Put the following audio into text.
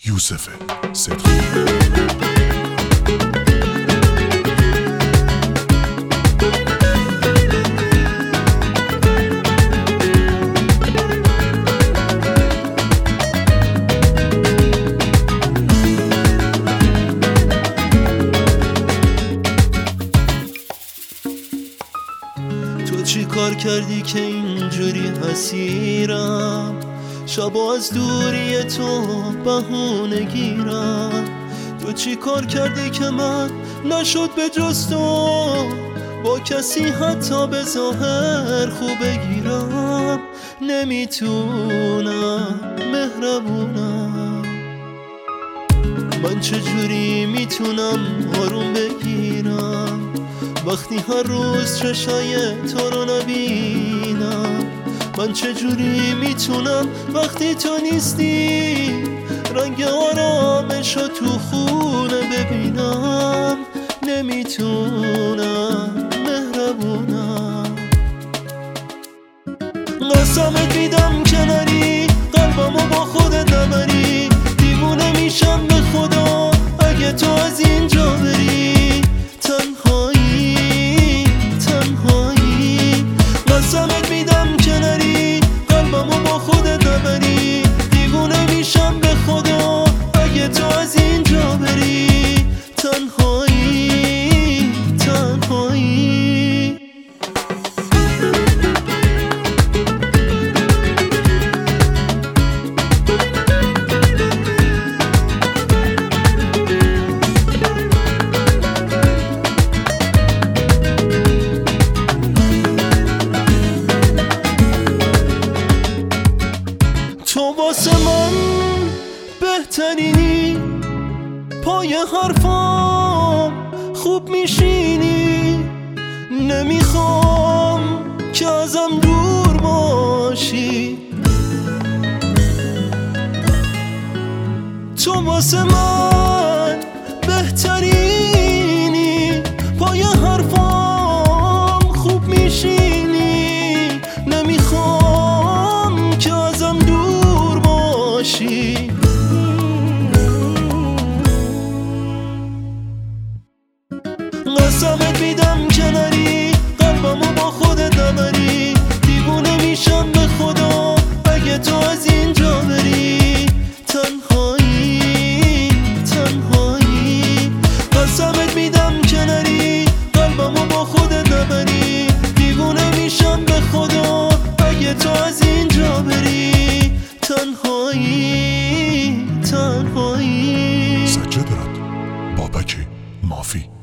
یوسف صدقی. تو چی کار کردی که اینجوری اسیرم؟ شبا از دوری تو بهونه گیرم. تو چی کار کردی که من نشد به جز تو با کسی حتی به ظاهر خوب بگیرم؟ نمیتونم مهربونم، من چجوری میتونم آروم بگیرم وقتی هر روز چشای تو رو نبینم؟ من چجوری میتونم وقتی تو نیستی رنگ آرامشو تو خونه ببینم؟ نمیتونم مهربونم، قسمت میدم که نری قلبمو با خودت نبری. دیوونه میشم به خدا اگه تو از اینجا بری. تنهایی تنهایی، قسمت میدم که نری قلبمو با خودت نبری. دیوونه میشم به خدا اگه تو از اینجا بری. تنهایی تنهایی. تو واسه من بهترینی، پای حرفام خوب میشینی. نمیخوام که ازم دور باشی. تو واسه من بهترینی، پای حرفام خوب میشینی. نمیخوام که ازم دور باشی. قسمت میدم که نری قلبمو با خودت نبری. دیوونه میشم به خدا اگه تو از اینجا بری. تنهایی تنهایی، قسمت میدم که نری قلبمو با خودت نبری. دیوونه میشم به خدا اگه تو از اینجا بری. تنهایی تنهایی. سجاده رد بابک مافی.